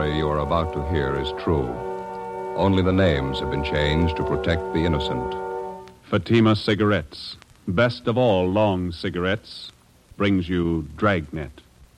story you are about to hear is true. Only the names have been changed to protect the innocent. Fatima Cigarettes, best of all long cigarettes, brings you Dragnet.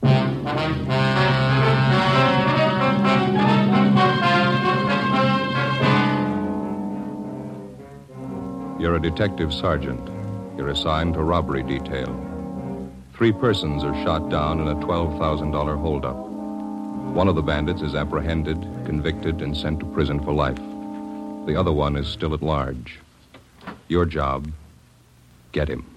You're a detective sergeant. You're assigned to robbery detail. 3 persons are shot down in a $12,000 holdup. One of the bandits is apprehended, convicted, and sent to prison for life. The other one is still at large. Your job, get him.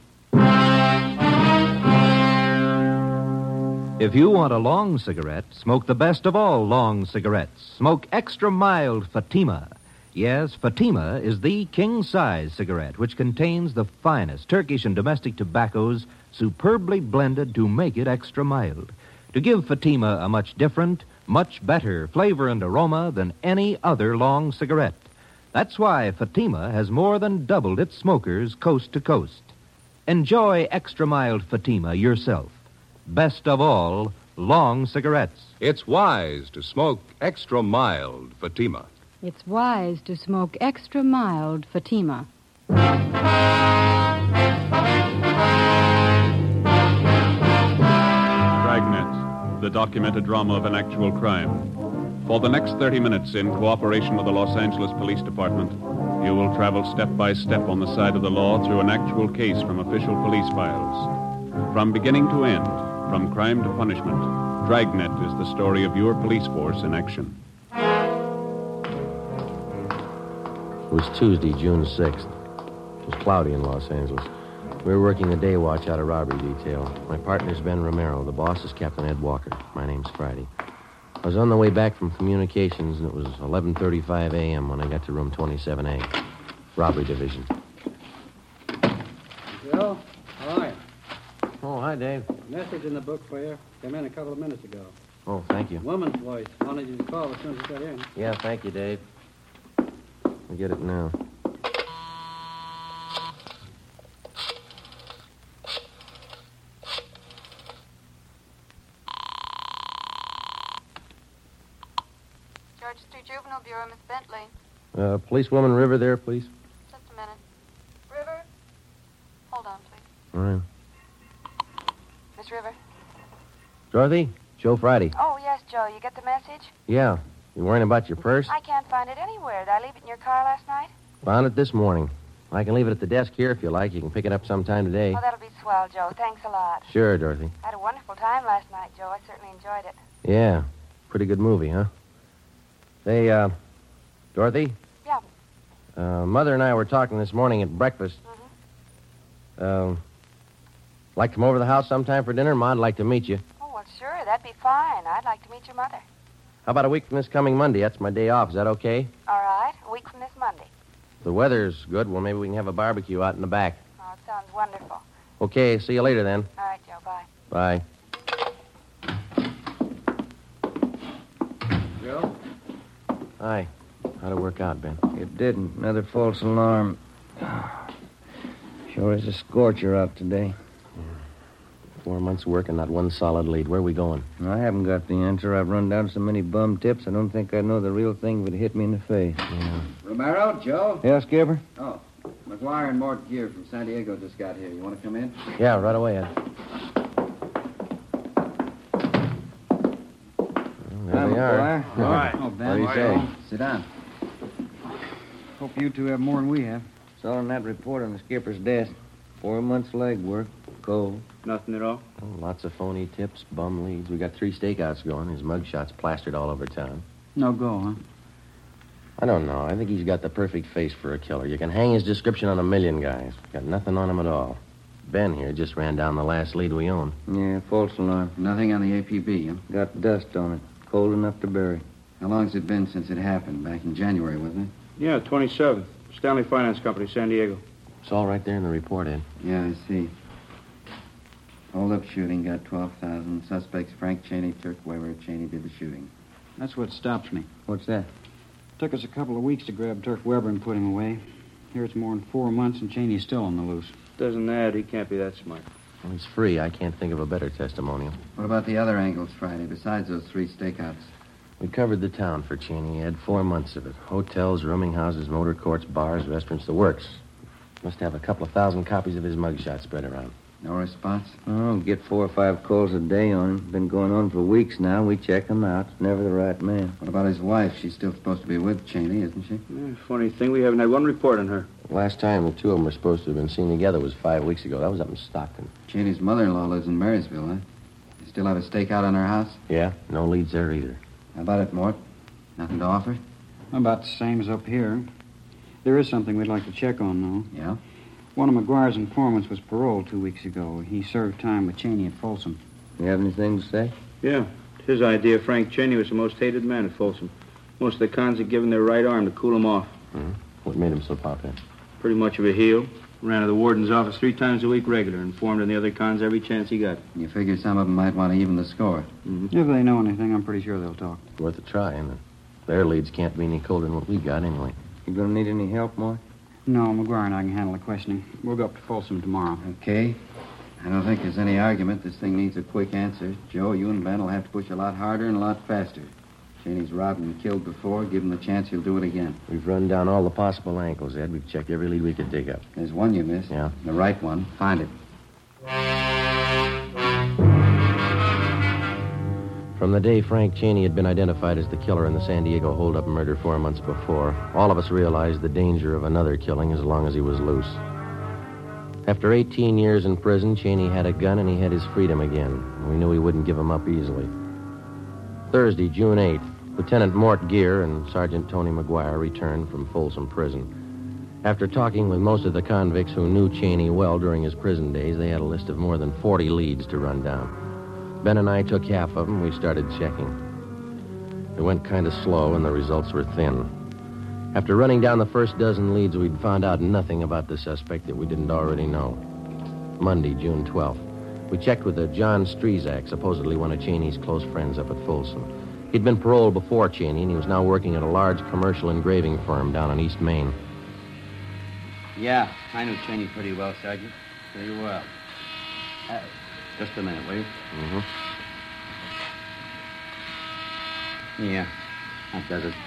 If you want a long cigarette, smoke the best of all long cigarettes. Smoke extra mild Fatima. Yes, Fatima is the king-size cigarette, which contains the finest Turkish and domestic tobaccos superbly blended to make it extra mild, to give Fatima a much different, much better flavor and aroma than any other long cigarette. That's why Fatima has more than doubled its smokers coast to coast. Enjoy extra mild Fatima yourself. Best of all, long cigarettes. It's wise to smoke extra mild Fatima. It's wise to smoke extra mild Fatima. Dragnet, the documented drama of an actual crime. For the next 30 minutes, in cooperation with the Los Angeles Police Department, you will travel step by step on the side of the law through an actual case from official police files. From beginning to end, from crime to punishment, Dragnet is the story of your police force in action. It was Tuesday, June 6th. It was cloudy in Los Angeles. We were working the day watch out of robbery detail. My partner's Ben Romero. The boss is Captain Ed Walker. My name's Friday. I was on the way back from communications, and it was 11:35 a.m. when I got to room 27A, robbery division. Joe, how are you? Oh, hi, Dave. Message in the book for you. Came in a couple of minutes ago. Oh, thank you. Woman's voice. Wanted you to call as soon as you got in. Yeah, thank you, Dave. I'll get it now. George Street Juvenile Bureau, Miss Bentley. Policewoman River there, please. Just a minute. River? Hold on, please. All right. Miss River? Dorothy? Joe Friday. Oh, yes, Joe. You get the message? Yeah. You worrying about your purse? I can't find it anywhere. Did I leave it in your car last night? Found it this morning. I can leave it at the desk here if you like. You can pick it up sometime today. Oh, that'll be swell, Joe. Thanks a lot. Sure, Dorothy. I had a wonderful time last night, Joe. I certainly enjoyed it. Yeah. Pretty good movie, huh? Say, Dorothy? Yeah. Mother and I were talking this morning at breakfast. Mm-hmm. Like to come over to the house sometime for dinner? Ma'd like to meet you. Oh, well, sure. That'd be fine. I'd like to meet your mother. How about a week from this coming Monday? That's my day off. Is that okay? All right. A week from this Monday. If the weather's good, well, maybe we can have a barbecue out in the back. Oh, it sounds wonderful. Okay, see you later then. All right, Joe. Bye. Bye. Joe? Hi. How'd it work out, Ben? It didn't. Another false alarm. Sure is a scorcher out today. 4 months' work and not one solid lead. Where are we going? I haven't got the answer. I've run down so many bum tips, I don't think I'd know the real thing if it hit me in the face. Yeah. Romero, Joe? Yeah, Skipper? Oh, McGuire and Mort Gear from San Diego just got here. You want to come in? Yeah, right away, Ed. Well, there they are. All right. Oh, Ben. What do you say? Sit down. Hope you two have more than we have. Saw on that report on the skipper's desk. 4 months legwork. Cold. Nothing at all? Oh, lots of phony tips, bum leads. We got 3 stakeouts going. His mugshot's plastered all over town. No go, huh? I don't know. I think he's got the perfect face for a killer. You can hang his description on a million guys. Got nothing on him at all. Ben here just ran down the last lead we own. Yeah, false alarm. Nothing on the APB, huh? Got dust on it. Cold enough to bury. How long's it been since it happened? Back in January, wasn't it? Yeah, 27th. Stanley Finance Company, San Diego. It's all right there in the report, Ed. Yeah, I see. Hold-up shooting, got 12,000. Suspects Frank Cheney, Turk Weber. Cheney did the shooting. That's what stops me. What's that? Took us a couple of weeks to grab Turk Weber and put him away. Here it's more than 4 months and Cheney's still on the loose. Doesn't add. He can't be that smart. Well, he's free. I can't think of a better testimonial. What about the other angles Friday, besides those 3 stakeouts? We covered the town for Cheney. He had 4 months of it. Hotels, rooming houses, motor courts, bars, restaurants, the works. Must have a couple of thousand copies of his mugshot spread around. No response? Oh, get 4 or 5 calls a day on him. Been going on for weeks now. We check him out. Never the right man. What about his wife? She's still supposed to be with Cheney, isn't she? Funny thing, we haven't had one report on her. Last time the two of them were supposed to have been seen together was 5 weeks ago. That was up in Stockton. Cheney's mother-in-law lives in Marysville, huh? You still have a stakeout on her house? Yeah, no leads there either. How about it, Mort? Nothing to offer? About the same as up here. There is something we'd like to check on, though. Yeah? One of McGuire's informants was paroled 2 weeks ago. He served time with Cheney at Folsom. You have anything to say? Yeah. It's his idea Frank Cheney was the most hated man at Folsom. Most of the cons had given their right arm to cool him off. Mm-hmm. What made him so popular? Pretty much of a heel. Ran to the warden's office 3 times a week regular. Informed on the other cons every chance he got. You figure some of them might want to even the score. Mm-hmm. If they know anything, I'm pretty sure they'll talk. Worth a try, isn't it? Their leads can't be any colder than what we got anyway. You gonna need any help, Mort? No, McGuire and I can handle the questioning. We'll go up to Folsom tomorrow. Okay. I don't think there's any argument. This thing needs a quick answer. Joe, you and Ben will have to push a lot harder and a lot faster. Cheney's robbed and killed before. Give him the chance, he'll do it again. We've run down all the possible angles, Ed. We've checked every lead we could dig up. There's one you missed. Yeah? The right one. Find it. From the day Frank Cheney had been identified as the killer in the San Diego holdup murder 4 months before, all of us realized the danger of another killing as long as he was loose. After 18 years in prison, Cheney had a gun and he had his freedom again. We knew he wouldn't give him up easily. Thursday, June 8th, Lieutenant Mort Gear and Sergeant Tony McGuire returned from Folsom Prison. After talking with most of the convicts who knew Cheney well during his prison days, they had a list of more than 40 leads to run down. Ben and I took half of them. We started checking. It went kind of slow, and the results were thin. After running down the first dozen leads, we'd found out nothing about the suspect that we didn't already know. Monday, June 12th. We checked with a John Strezak, supposedly one of Cheney's close friends up at Folsom. He'd been paroled before Cheney, and he was now working at a large commercial engraving firm down on East Main. Yeah, I knew Cheney pretty well, Sergeant. Pretty well. Just a minute, will you? Mm-hmm. Yeah, that does it.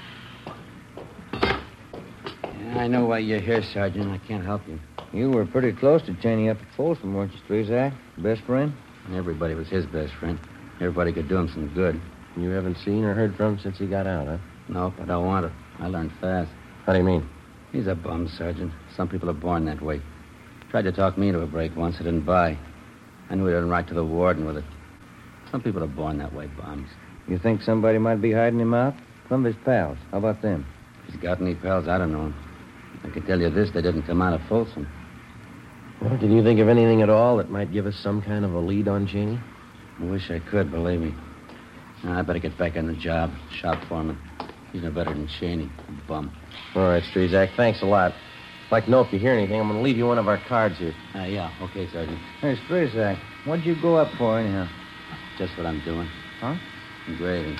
Yeah, I know why you're here, Sergeant. I can't help you. You were pretty close to Cheney up at Folsom, weren't you, Strezak? Best friend? Everybody was his best friend. Everybody could do him some good. You haven't seen or heard from him since he got out, huh? Nope, I don't want to. I learned fast. How do you mean? He's a bum, Sergeant. Some people are born that way. Tried to talk me into a break once. I didn't buy. I knew he'd run right to the warden with it. Some people are born that way, bums. You think somebody might be hiding him out? Some of his pals. How about them? If he's got any pals, I don't know him. I can tell you this, they didn't come out of Folsom. Well, can you think of anything at all that might give us some kind of a lead on Cheney? I wish I could, believe me. Now, I better get back on the job. Shop foreman. He's no better than Cheney. Bum. All right, Strezak, thanks a lot. I'd like to know if you hear anything. I'm going to leave you one of our cards here. Yeah, okay, Sergeant. Hey, Strezak, what'd you go up for, anyhow? Just what I'm doing. Huh? Engraving.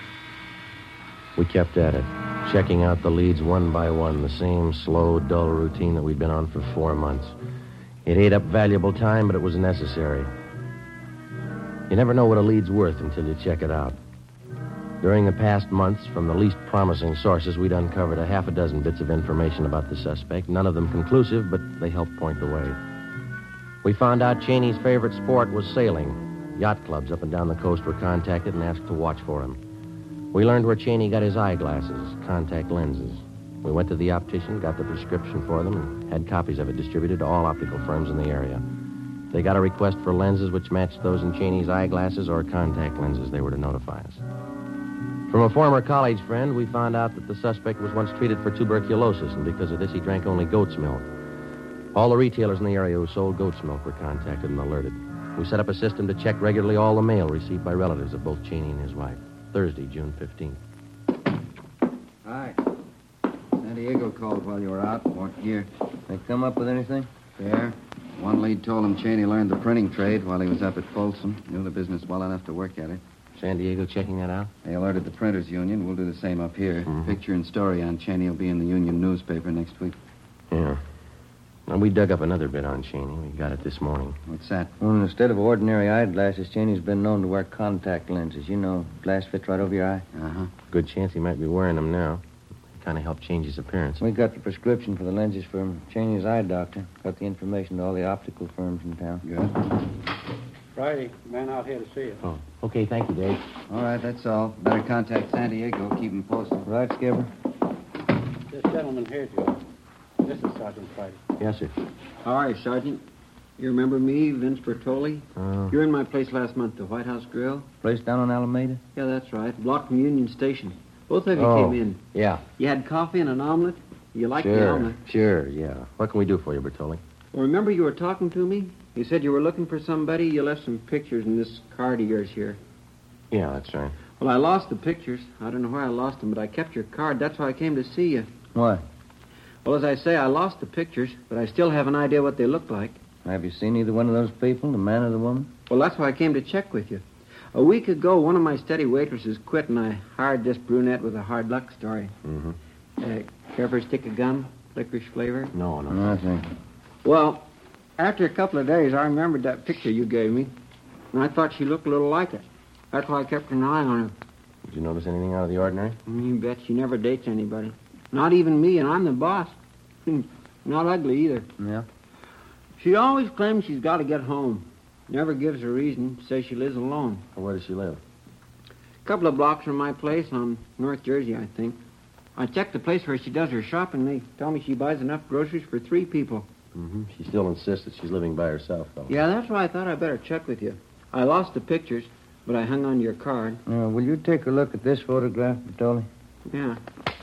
We kept at it, checking out the leads one by one, the same slow, dull routine that we'd been on for 4 months. It ate up valuable time, but it was necessary. You never know what a lead's worth until you check it out. During the past months, from the least promising sources, we'd uncovered a half a dozen bits of information about the suspect, none of them conclusive, but they helped point the way. We found out Cheney's favorite sport was sailing. Yacht clubs up and down the coast were contacted and asked to watch for him. We learned where Cheney got his eyeglasses, contact lenses. We went to the optician, got the prescription for them, and had copies of it distributed to all optical firms in the area. They got a request for lenses which matched those in Cheney's eyeglasses or contact lenses. They were to notify us. From a former college friend, we found out that the suspect was once treated for tuberculosis, and because of this, he drank only goat's milk. All the retailers in the area who sold goat's milk were contacted and alerted. We set up a system to check regularly all the mail received by relatives of both Cheney and his wife. Thursday, June 15th. Hi. San Diego called while you were out. Mort Gear. They come up with anything? Fair. One lead told him Cheney learned the printing trade while he was up at Folsom. Knew the business well enough to work at it. San Diego checking that out? They alerted the Printers Union. We'll do the same up here. Mm-hmm. Picture and story on Cheney will be in the Union newspaper next week. Yeah. Well, we dug up another bit on Cheney. We got it this morning. What's that? Well, instead of ordinary eyeglasses, Cheney's been known to wear contact lenses. You know, glass fits right over your eye. Uh-huh. Good chance he might be wearing them now. Kind of helped change his appearance. We got the prescription for the lenses from Cheney's eye doctor. Got the information to all the optical firms in town. Good. Friday, man out here to see you. Oh, okay. Thank you, Dave. All right, that's all. Better contact San Diego. Keep him posted. Right, Skipper? This gentleman here, Joe. This is Sergeant Friday. Yes, sir. How are you, Sergeant? You remember me, Vince Bertoli? You're in my place last month, the White House Grill. Place down on Alameda? Yeah, that's right. Block from Union Station. Both of you came in. Yeah. You had coffee and an omelet? You liked the Sure, omelet. sure, yeah. What can we do for you, Bertoli? Well, remember you were talking to me? You said you were looking for somebody. You left some pictures in this card of yours here. Yeah, that's right. Well, I lost the pictures. I don't know where I lost them, but I kept your card. That's why I came to see you. What? Well, as I say, I lost the pictures, but I still have an idea what they look like. Have you seen either one of those people, the man or the woman? Well, that's why I came to check with you. A week ago, one of my steady waitresses quit, and I hired this brunette with a hard luck story. Mm-hmm. Care for a stick of gum? Licorice flavor? No. Nothing. Well, after a couple of days, I remembered that picture you gave me, and I thought she looked a little like it. That's why I kept an eye on her. Did you notice anything out of the ordinary? You bet she never dates anybody. Not even me, and I'm the boss. Not ugly either. Yeah? She always claims she's got to get home. Never gives a reason. Says she lives alone. Where does she live? A couple of blocks from my place on North Jersey, I think. I checked the place where she does her shopping. They tell me she buys enough groceries for 3 people. Mm-hmm. She still insists that she's living by herself, though. Yeah, that's why I thought I'd better check with you. I lost the pictures, but I hung on to your card. Will you take a look at this photograph, Bertoli? Yeah.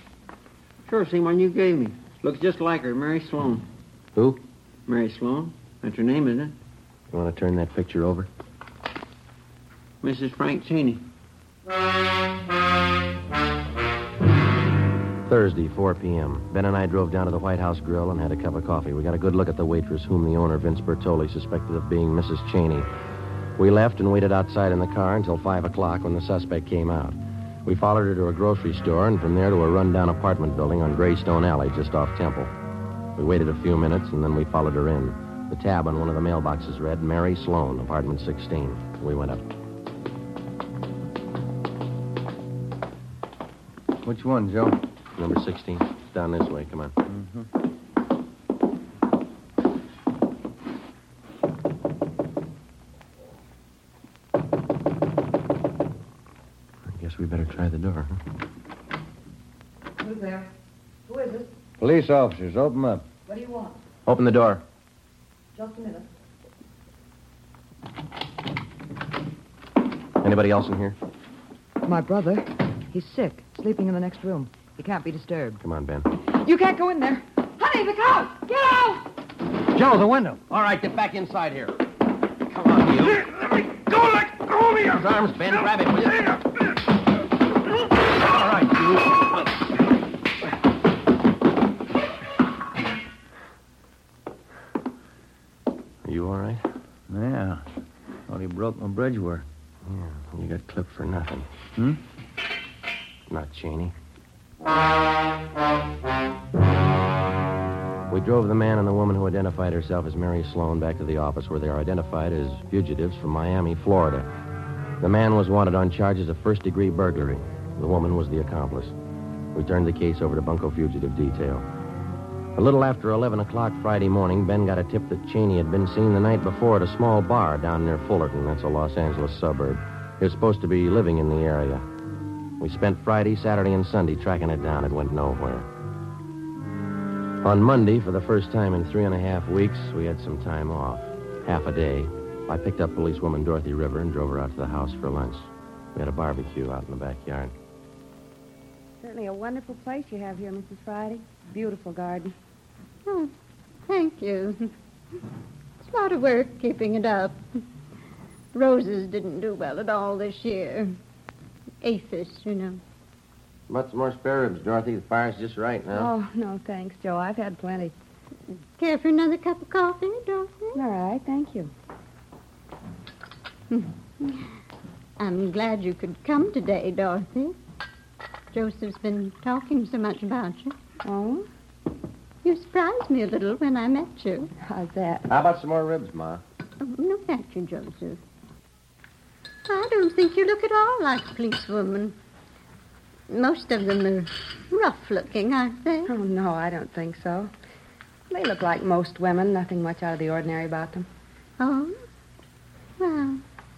Sure, same one you gave me. Looks just like her, Mary Sloan. Who? Mary Sloan. That's her name, isn't it? You want to turn that picture over? Mrs. Frank Cheney. Thursday, 4 p.m. Ben and I drove down to the White House Grill and had a cup of coffee. We got a good look at the waitress whom the owner, Vince Bertoli, suspected of being Mrs. Cheney. We left and waited outside in the car until 5 o'clock when the suspect came out. We followed her to a grocery store and from there to a rundown apartment building on Greystone Alley just off Temple. We waited a few minutes and then we followed her in. The tab on one of the mailboxes read, Mary Sloan, apartment 16. We went up. Which one, Joe? Number 16. It's down this way. Come on. Mm-hmm. I guess we better try the door, huh? Who's there? Who is it? Police officers, open up. What do you want? Open the door. Just a minute. Anybody else in here? My brother. He's sick, sleeping in the next room. He can't be disturbed. Come on, Ben. You can't go in there. Honey, look out! Get out! Joe, the window. All right, get back inside here. Come on, you. Let me go! Let go of me! His arms, Ben. Grab him, will you? All right, you. Are you all right? Yeah. Thought he broke my bridge work. Yeah, you got clipped for nothing. Hmm? Not Cheney. We drove the man and the woman who identified herself as Mary Sloan back to the office where they are identified as fugitives from Miami, Florida. The man was wanted on charges of first-degree burglary. The woman was the accomplice. We turned the case over to Bunko Fugitive Detail. A little after 11 o'clock Friday morning, Ben got a tip that Cheney had been seen the night before at a small bar down near Fullerton. That's a Los Angeles suburb. He was supposed to be living in the area. We spent Friday, Saturday, and Sunday tracking it down. It went nowhere. On Monday, for the first time in 3.5 weeks, we had some time off. Half a day. I picked up policewoman Dorothy River and drove her out to the house for lunch. We had a barbecue out in the backyard. Certainly a wonderful place you have here, Mrs. Friday. Beautiful garden. Oh, thank you. It's a lot of work keeping it up. Roses didn't do well at all this year. Aphis, you know. About some more spare ribs, Dorothy. The fire's just right now. Oh, no, thanks, Joe. I've had plenty. Care for another cup of coffee, Dorothy? All right, thank you. I'm glad you could come today, Dorothy. Joseph's been talking so much about you. Oh? You surprised me a little when I met you. How's that? How about some more ribs, Ma? Oh, no, thank you, Joseph. I don't think you look at all like a policewoman. Most of them are rough-looking, aren't they? Oh, no, I don't think so. They look like most women, nothing much out of the ordinary about them. Oh? Well,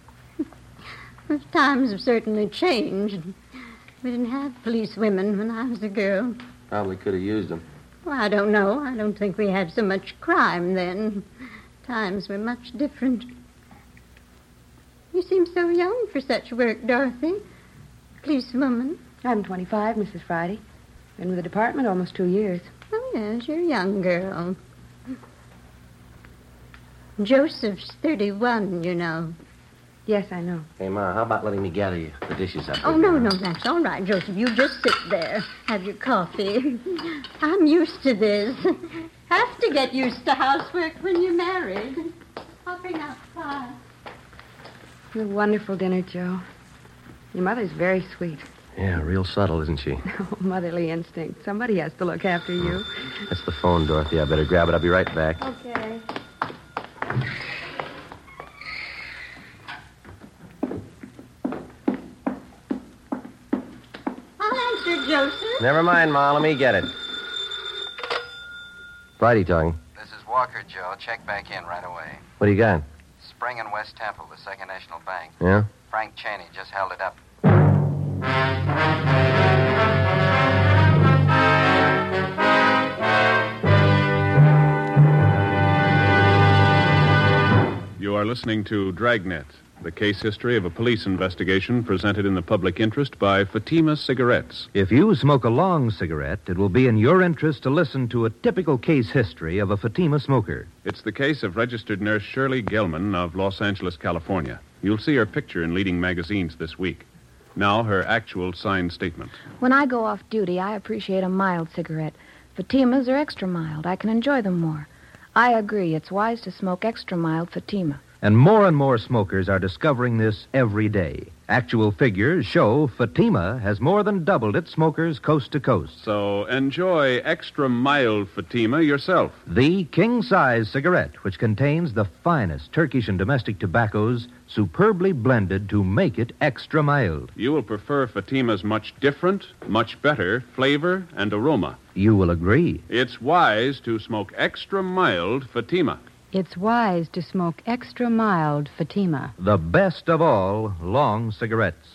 times have certainly changed. We didn't have policewomen when I was a girl. Probably could have used them. Well, I don't know. I don't think we had so much crime then. Times were much different. You seem so young for such work, Dorothy. Policewoman. I'm 25, Mrs. Friday. Been with the department almost 2 years. Oh, yes, you're a young girl. Joseph's 31, you know. Yes, I know. Hey, Ma, how about letting me gather you the dishes up? Oh, no, that's all right, Joseph. You just sit there. Have your coffee. I'm used to this. Have to get used to housework when you're married. I'll bring out pie. It's a wonderful dinner, Joe. Your mother's very sweet. Yeah, real subtle, isn't she? Oh, motherly instinct. Somebody has to look after you. That's the phone, Dorothy. I better grab it. I'll be right back. Okay. I'll answer, Joseph. Never mind, Ma. Let me get it. Friday talking. This is Walker, Joe. Check back in right away. What do you got? Spring and West Temple, the Second National Bank. Yeah? Frank Cheney just held it up. You are listening to Dragnet, the case history of a police investigation presented in the public interest by Fatima Cigarettes. If you smoke a long cigarette, it will be in your interest to listen to a typical case history of a Fatima smoker. It's the case of registered nurse Shirley Gelman of Los Angeles, California. You'll see her picture in leading magazines this week. Now, her actual signed statement. When I go off duty, I appreciate a mild cigarette. Fatimas are extra mild. I can enjoy them more. I agree. It's wise to smoke extra mild Fatima. And more smokers are discovering this every day. Actual figures show Fatima has more than doubled its smokers coast to coast. So enjoy extra mild Fatima yourself. The king-size cigarette, which contains the finest Turkish and domestic tobaccos superbly blended to make it extra mild. You will prefer Fatima's much different, much better flavor and aroma. You will agree. It's wise to smoke extra mild Fatima. It's wise to smoke extra mild Fatima. The best of all long cigarettes.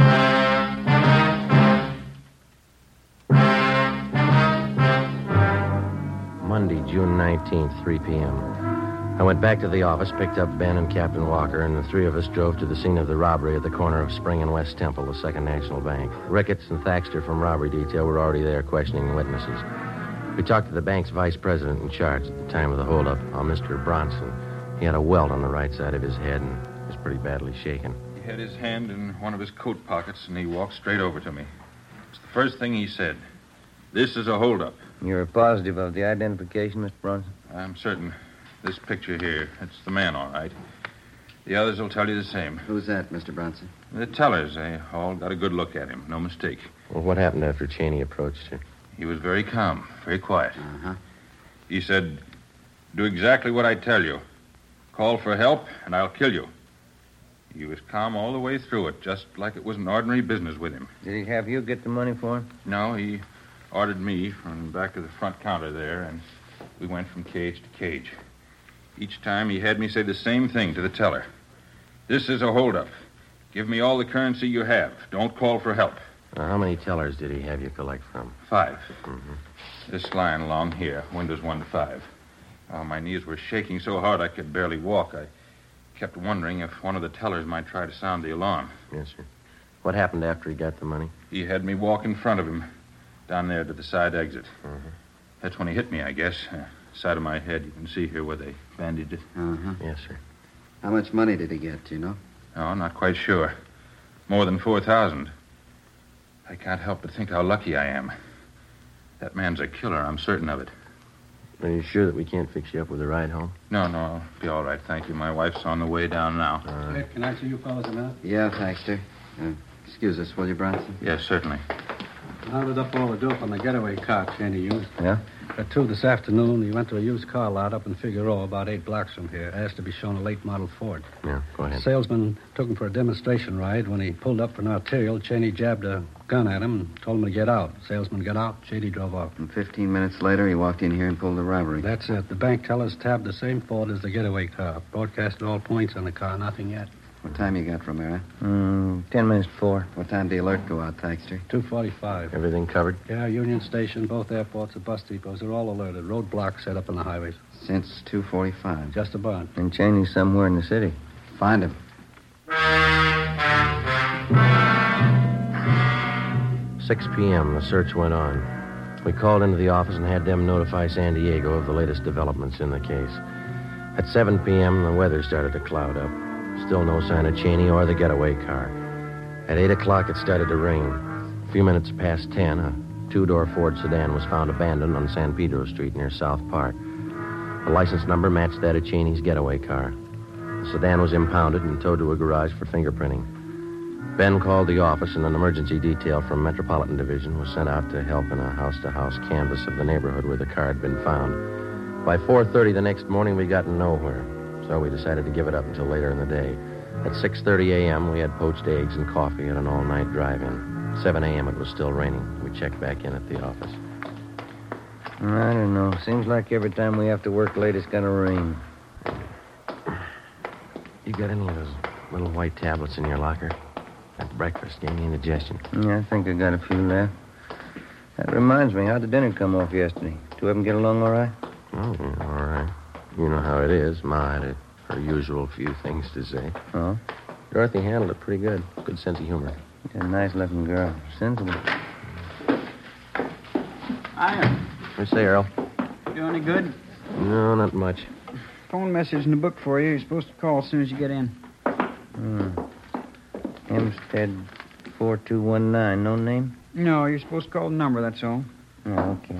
Monday, June 19th, 3 p.m. I went back to the office, picked up Ben and Captain Walker, and the three of us drove to the scene of the robbery at the corner of Spring and West Temple, the Second National Bank. Ricketts and Thaxter from robbery detail were already there questioning witnesses. We talked to the bank's vice president in charge at the time of the holdup, a Mr. Bronson. He had a welt on the right side of his head and was pretty badly shaken. He had his hand in one of his coat pockets, and he walked straight over to me. It's the first thing he said. This is a holdup. You're positive of the identification, Mr. Bronson? I'm certain. This picture here, it's the man, all right. The others will tell you the same. Who's that, Mr. Bronson? The tellers, they all got a good look at him. No mistake. Well, what happened after Cheney approached you? He was very calm, very quiet. Uh-huh. He said, do exactly what I tell you. Call for help, and I'll kill you. He was calm all the way through it, just like it was an ordinary business with him. Did he have you get the money for him? No, he ordered me from back of the front counter there, and we went from cage to cage. Each time he had me say the same thing to the teller. This is a holdup. Give me all the currency you have. Don't call for help. How many tellers did he have you collect from? 5. Mm-hmm. This line along here, windows 1 to 5. My knees were shaking so hard I could barely walk. I kept wondering if one of the tellers might try to sound the alarm. Yes, sir. What happened after he got the money? He had me walk in front of him, down there to the side exit. Mm-hmm. That's when he hit me, I guess. Side of my head, you can see here where they bandaged it. Uh-huh. Yes, sir. How much money did he get, do you know? No, not quite sure. More than 4,000. I can't help but think how lucky I am. That man's a killer, I'm certain of it. Are you sure that we can't fix you up with a ride home? No, I'll be all right, thank you. My wife's on the way down now. Can I see you fellas a minute? Yeah, Thaxter. Excuse us, will you, Bronson? Yes, certainly. Rounded up all the dope on the getaway car Cheney used. Yeah? At 2 this afternoon, he went to a used car lot up in Figueroa, about 8 blocks from here. Asked to be shown a late model Ford. Yeah, go ahead. Salesman took him for a demonstration ride. When he pulled up for an arterial, Cheney jabbed a gun at him and told him to get out. Salesman got out. Cheney drove off. And 15 minutes later, he walked in here and pulled the robbery. That's it. The bank tellers tabbed the same Ford as the getaway car. Broadcasted all points on the car. Nothing yet. What time you got, Romero? 10 minutes before. What time did the alert go out, Thaxter? 2:45. Everything covered? Yeah, Union Station, both airports, the bus depots. They're all alerted. Roadblocks set up on the highways. Since 2:45. Just about. And Cheney's somewhere in the city. Find him. 6 p.m., the search went on. We called into the office and had them notify San Diego of the latest developments in the case. At 7 p.m., the weather started to cloud up. Still no sign of Cheney or the getaway car. At 8 o'clock, it started to rain. A few minutes past 10, a two-door Ford sedan was found abandoned on San Pedro Street near South Park. The license number matched that of Cheney's getaway car. The sedan was impounded and towed to a garage for fingerprinting. Ben called the office, and an emergency detail from Metropolitan Division was sent out to help in a house-to-house canvass of the neighborhood where the car had been found. By 4:30 the next morning, we'd gotten nowhere, so we decided to give it up until later in the day. At 6:30 a.m., we had poached eggs and coffee at an all-night drive-in. 7 a.m., it was still raining. We checked back in at the office. I don't know. Seems like every time we have to work late, it's gonna rain. You got any of those little white tablets in your locker? That breakfast gave me indigestion. Yeah, I think I got a few left. That reminds me, how'd the dinner come off yesterday? Two of them get along all right? Oh, yeah, all right. You know how it is. Ma had her usual few things to say. Oh? Dorothy handled it pretty good. Good sense of humor. She's a nice-looking girl. Sensible. Hiya. What say, Earl? Do any good? No, not much. Phone message in the book for you. You're supposed to call as soon as you get in. Hempstead 4219. No name? No, you're supposed to call the number, that's all. Oh, okay.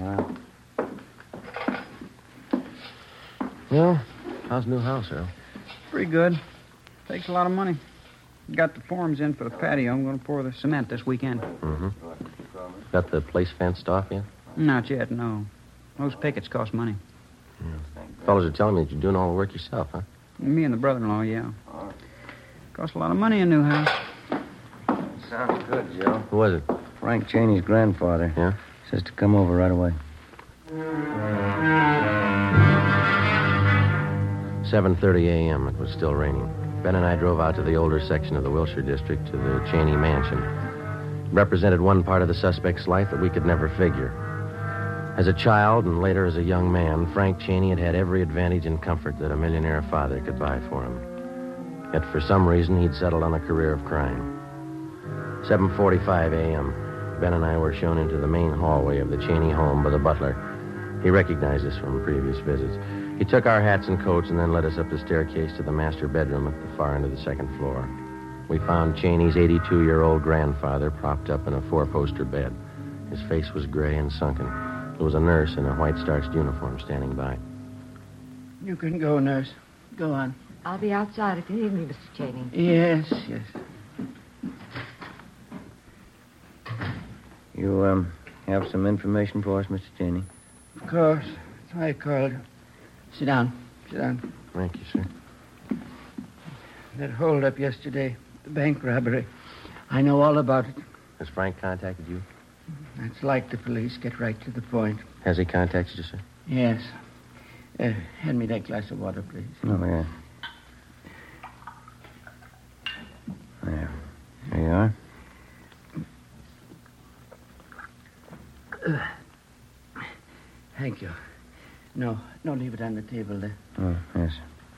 Well, how's the new house, Earl? Pretty good. Takes a lot of money. Got the forms in for the patio. I'm going to pour the cement this weekend. Mm-hmm. Got the place fenced off yet? Not yet, no. Those pickets cost money. Fellas are telling me that you're doing all the work yourself, huh? Me and the brother-in-law, yeah. Costs a lot of money, a new house. Sounds good, Joe. Who was it? Frank Cheney's grandfather. Yeah? Says to come over right away. 7:30 a.m. It was still raining. Ben and I drove out to the older section of the Wilshire district to the Cheney mansion. It represented one part of the suspect's life that we could never figure. As a child and later as a young man, Frank Cheney had had every advantage and comfort that a millionaire father could buy for him. Yet for some reason, he'd settled on a career of crime. 7:45 a.m. Ben and I were shown into the main hallway of the Cheney home by the butler. He recognized us from previous visits. He took our hats and coats and then led us up the staircase to the master bedroom at the far end of the second floor. We found Cheney's 82-year-old grandfather propped up in a four-poster bed. His face was gray and sunken. There was a nurse in a white-starched uniform standing by. You can go, nurse. Go on. I'll be outside if you need me, Mr. Cheney. Yes. You, have some information for us, Mr. Cheney? Of course. That's why I called. Sit down. Thank you, sir. That hold-up yesterday, the bank robbery. I know all about it. Has Frank contacted you? That's like the police. Get right to the point. Has he contacted you, sir? Yes. Hand me that glass of water, please. Oh, yeah. There you are. Thank you. No, leave it on the table there. Oh, yes.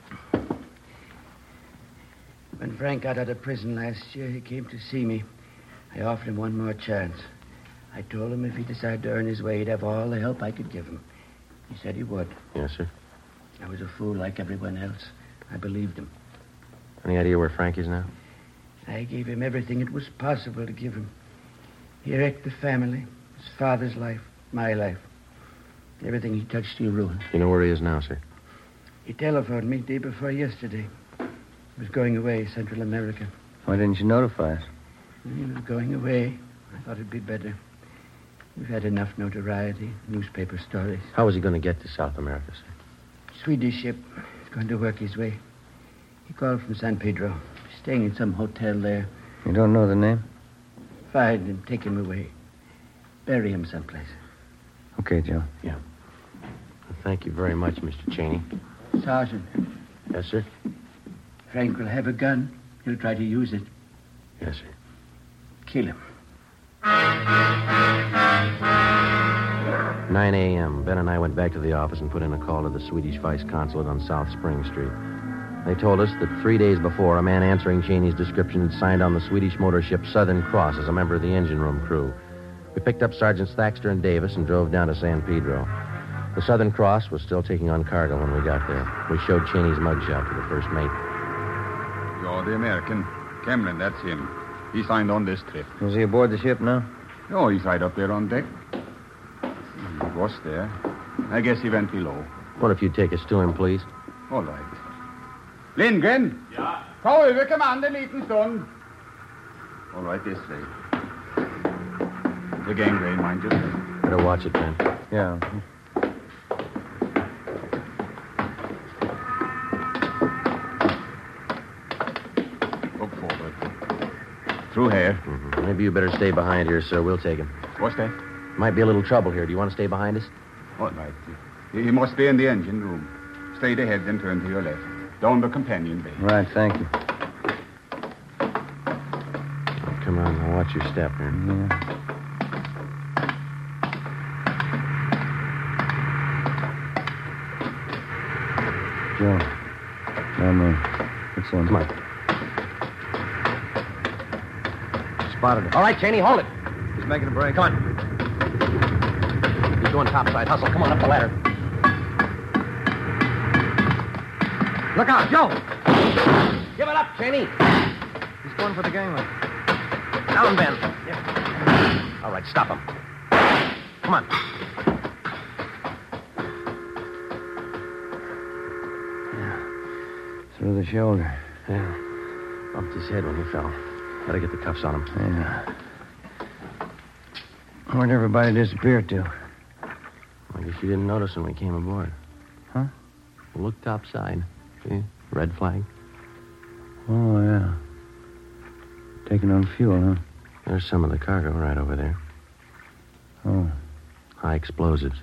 When Frank got out of prison last year, he came to see me. I offered him one more chance. I told him if he decided to earn his way, he'd have all the help I could give him. He said he would. Yes, sir. I was a fool like everyone else. I believed him. Any idea where Frank is now? I gave him everything it was possible to give him. He wrecked the family, his father's life, my life. Everything he touched, he ruined. You know where he is now, sir? He telephoned me day before yesterday. He was going away, Central America. Why didn't you notify us? He was going away. I thought it'd be better. We've had enough notoriety, newspaper stories. How was he going to get to South America, sir? Swedish ship. He's going to work his way. He called from San Pedro. Staying in some hotel there. You don't know the name? Find him, take him away. Bury him someplace. Okay, Joe. Yeah. Well, thank you very much, Mr. Cheney. Sergeant. Yes, sir? Frank will have a gun. He'll try to use it. Yes, sir. Kill him. 9 a.m. Ben and I went back to the office and put in a call to the Swedish Vice Consulate on South Spring Street. They told us that 3 days before, a man answering Cheney's description had signed on the Swedish motor ship Southern Cross as a member of the engine room crew. We picked up Sergeants Thaxter and Davis and drove down to San Pedro. The Southern Cross was still taking on cargo when we got there. We showed Cheney's mugshot to the first mate. You're the American. Cameron, that's him. He signed on this trip. Is he aboard the ship now? Oh, he's right up there on deck. He was there. I guess he went below. What if you take us to him, please? All right. Lindgren! Ja? Ta över kommando en liten stund. All right, this way. The gangway, mind you. Better watch it, Ben. Yeah. Look forward. Through here. Mm-hmm. Maybe you better stay behind here, sir. We'll take him. What's that? Might be a little trouble here. Do you want to stay behind us? All right. He must be in the engine room. Straight ahead, then turn to your left. Down the companion bay. Right, thank you. Come on, now watch your step here. Yeah. Joe. Down there. What's in? Come on. Spotted it. All right, Cheney, hold it. He's making a break. Come on. He's going topside. Hustle. Come on up the ladder. Look out, Joe! Give it up, Cheney. He's going for the gangway. Down, Ben. Yeah. All right, stop him. Come on. Yeah. Through the shoulder. Yeah. Bumped his head when he fell. Gotta get the cuffs on him. Yeah. Where'd everybody disappear to? I guess you didn't notice when we came aboard. Huh? Look topside. See? Red flag. Oh, yeah. Taking on fuel, huh? There's some of the cargo right over there. Oh. High explosives.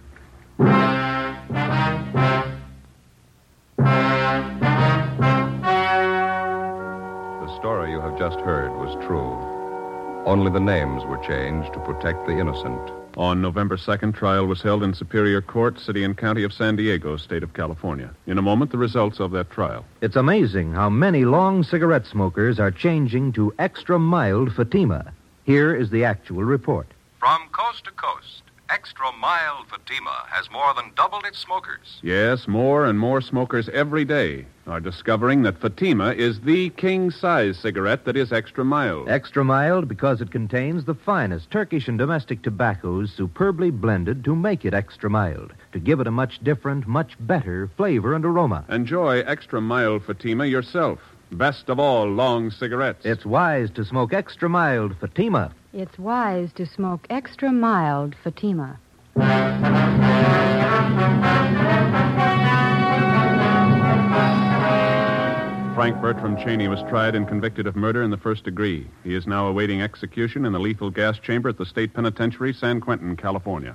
The story you have just heard was true. Only the names were changed to protect the innocent. On November 2nd, trial was held in Superior Court, City and County of San Diego, State of California. In a moment, the results of that trial. It's amazing how many long cigarette smokers are changing to extra mild Fatima. Here is the actual report. From coast to coast, Extra Mild Fatima has more than doubled its smokers. Yes, more and more smokers every day are discovering that Fatima is the king-size cigarette that is extra mild. Extra mild because it contains the finest Turkish and domestic tobaccos superbly blended to make it extra mild, to give it a much different, much better flavor and aroma. Enjoy extra mild Fatima yourself. Best of all long cigarettes. It's wise to smoke extra mild Fatima. It's wise to smoke extra mild Fatima. Frank Bertram Cheney was tried and convicted of murder in the first degree. He is now awaiting execution in the lethal gas chamber at the State Penitentiary, San Quentin, California.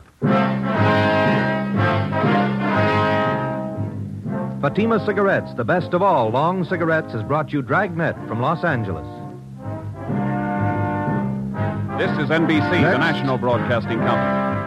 Fatima Cigarettes, the best of all long cigarettes, has brought you Dragnet from Los Angeles. This is NBC, the national broadcasting company.